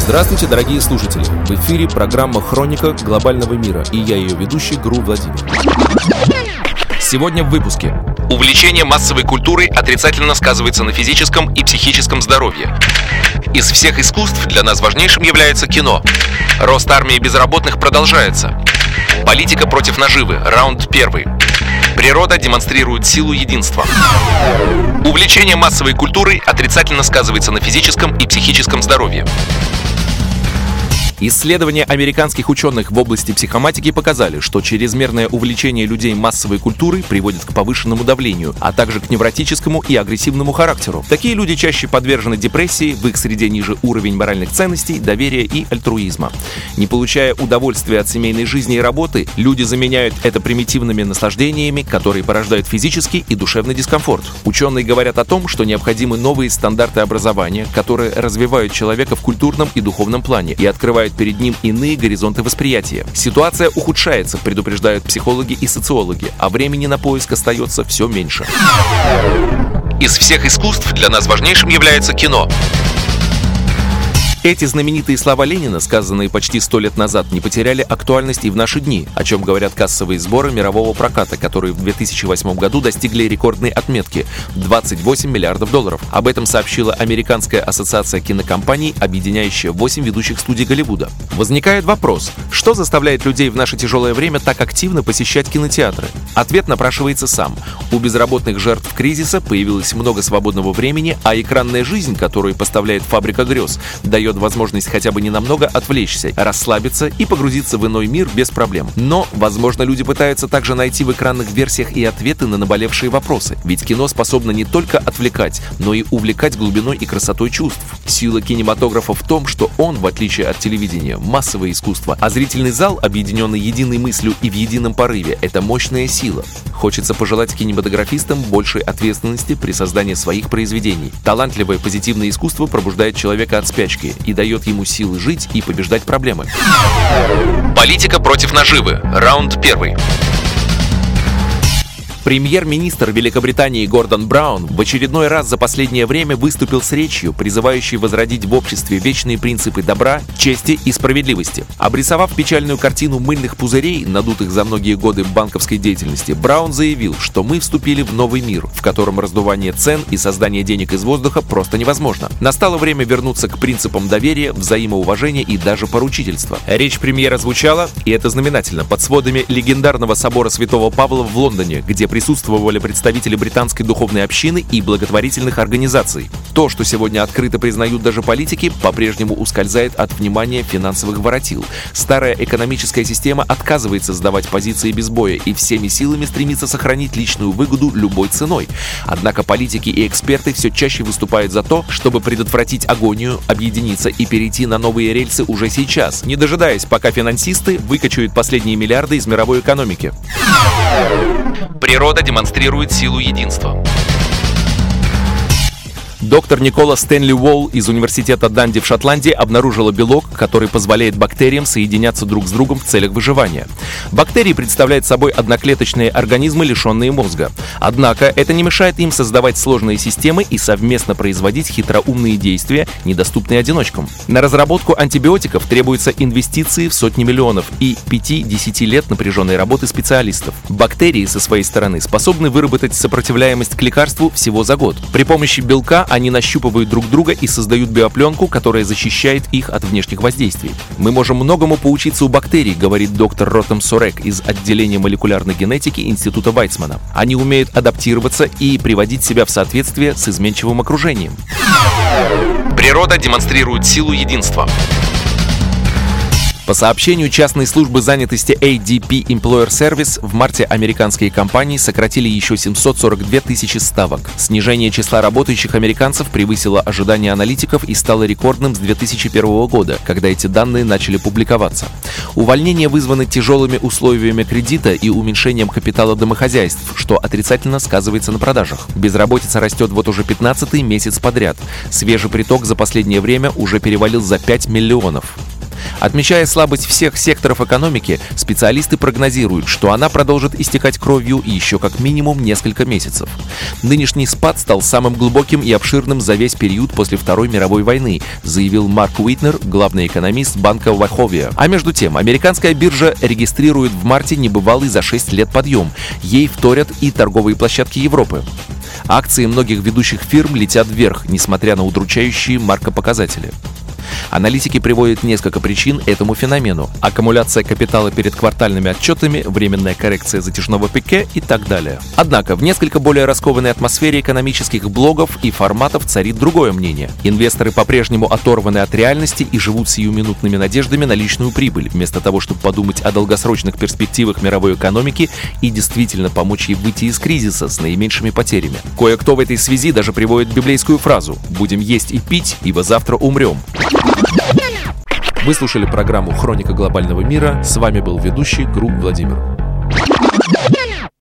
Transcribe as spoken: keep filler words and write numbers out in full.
Здравствуйте, дорогие слушатели! В эфире программа «Хроника глобального мира» и я ее ведущий, ГРУ Владимир. Сегодня в выпуске. Увлечение массовой культурой отрицательно сказывается на физическом и психическом здоровье. Из всех искусств для нас важнейшим является кино. Рост армии безработных продолжается. Политика против наживы. Раунд первый. Природа демонстрирует силу единства. Увлечение массовой культурой отрицательно сказывается на физическом и психическом здоровье. Исследования американских ученых в области психоматики показали, что чрезмерное увлечение людей массовой культурой приводит к повышенному давлению, а также к невротическому и агрессивному характеру. Такие люди чаще подвержены депрессии, в их среде ниже уровень моральных ценностей, доверия и альтруизма. Не получая удовольствия от семейной жизни и работы, люди заменяют это примитивными наслаждениями, которые порождают физический и душевный дискомфорт. Ученые говорят о том, что необходимы новые стандарты образования, которые развивают человека в культурном и духовном плане и открывают перед ним иные горизонты восприятия. Ситуация ухудшается, предупреждают психологи и социологи, а времени на поиск остается все меньше. Из всех искусств для нас важнейшим является кино. Эти знаменитые слова Ленина, сказанные почти сто лет назад, не потеряли актуальность и в наши дни, о чем говорят кассовые сборы мирового проката, которые в две тысячи восьмом году достигли рекордной отметки – двадцать восемь миллиардов долларов. Об этом сообщила Американская ассоциация кинокомпаний, объединяющая восемь ведущих студий Голливуда. Возникает вопрос, что заставляет людей в наше тяжелое время так активно посещать кинотеатры? Ответ напрашивается сам. У безработных жертв кризиса появилось много свободного времени, а экранная жизнь, которую поставляет фабрика грез, дает возможность хотя бы ненамного отвлечься, расслабиться и погрузиться в иной мир без проблем. Но, возможно, люди пытаются также найти в экранных версиях и ответы на наболевшие вопросы. Ведь кино способно не только отвлекать, но и увлекать глубиной и красотой чувств. Сила кинематографа в том, что он, в отличие от телевидения, массовое искусство, а зрительный зал, объединенный единой мыслью и в едином порыве, это мощная сила. Хочется пожелать кинематографистам большей ответственности при создании своих произведений. Талантливое позитивное искусство пробуждает человека от спячки и дает ему силы жить и побеждать проблемы. Политика против наживы. Раунд первый. Премьер-министр Великобритании Гордон Браун в очередной раз за последнее время выступил с речью, призывающей возродить в обществе вечные принципы добра, чести и справедливости. Обрисовав печальную картину мыльных пузырей, надутых за многие годы банковской деятельности, Браун заявил, что мы вступили в новый мир, в котором раздувание цен и создание денег из воздуха просто невозможно. Настало время вернуться к принципам доверия, взаимоуважения и даже поручительства. Речь премьера звучала, и это знаменательно, под сводами легендарного собора Святого Павла в Лондоне, где присутствовали представители британской духовной общины и благотворительных организаций. То, что сегодня открыто признают даже политики, по-прежнему ускользает от внимания финансовых воротил. Старая экономическая система отказывается сдавать позиции без боя и всеми силами стремится сохранить личную выгоду любой ценой. Однако политики и эксперты все чаще выступают за то, чтобы предотвратить агонию, объединиться и перейти на новые рельсы уже сейчас, не дожидаясь, пока финансисты выкачают последние миллиарды из мировой экономики. Природа демонстрирует силу единства. Доктор Никола Стэнли Уолл из университета Данди в Шотландии обнаружила белок, который позволяет бактериям соединяться друг с другом в целях выживания. Бактерии представляют собой одноклеточные организмы, лишенные мозга. Однако это не мешает им создавать сложные системы и совместно производить хитроумные действия, недоступные одиночкам. На разработку антибиотиков требуются инвестиции в сотни миллионов и пяти-десяти лет напряженной работы специалистов. Бактерии, со своей стороны, способны выработать сопротивляемость к лекарству всего за год. При помощи белка они нащупывают друг друга и создают биопленку, которая защищает их от внешних воздействий. Мы можем многому поучиться у бактерий, говорит доктор Ротем Сорек из отделения молекулярной генетики Института Вайцмана. Они умеют адаптироваться и приводить себя в соответствие с изменчивым окружением. Природа демонстрирует силу единства. По сообщению частной службы занятости эй ди пи Employer Service, в марте американские компании сократили еще семьсот сорок две тысячи ставок. Снижение числа работающих американцев превысило ожидания аналитиков и стало рекордным с две тысячи первого года, когда эти данные начали публиковаться. Увольнения вызваны тяжелыми условиями кредита и уменьшением капитала домохозяйств, что отрицательно сказывается на продажах. Безработица растет вот уже пятнадцатый месяц подряд. Свежий приток за последнее время уже перевалил за пять миллионов. Отмечая слабость всех секторов экономики, специалисты прогнозируют, что она продолжит истекать кровью еще как минимум несколько месяцев. Нынешний спад стал самым глубоким и обширным за весь период после Второй мировой войны, заявил Марк Уитнер, главный экономист банка Wachovia. А между тем, американская биржа регистрирует в марте небывалый за шесть лет подъем. Ей вторят и торговые площадки Европы. Акции многих ведущих фирм летят вверх, несмотря на удручающие маркопоказатели. Аналитики приводят несколько причин этому феномену: аккумуляция капитала перед квартальными отчетами, временная коррекция затяжного пике и так далее. Однако в несколько более раскованной атмосфере экономических блогов и форматов царит другое мнение. Инвесторы по-прежнему оторваны от реальности и живут сиюминутными надеждами на личную прибыль, вместо того, чтобы подумать о долгосрочных перспективах мировой экономики и действительно помочь ей выйти из кризиса с наименьшими потерями. Кое-кто в этой связи даже приводит библейскую фразу: «Будем есть и пить, ибо завтра умрем». Вы слушали программу «Хроника глобального мира». С вами был ведущий Груб Владимир.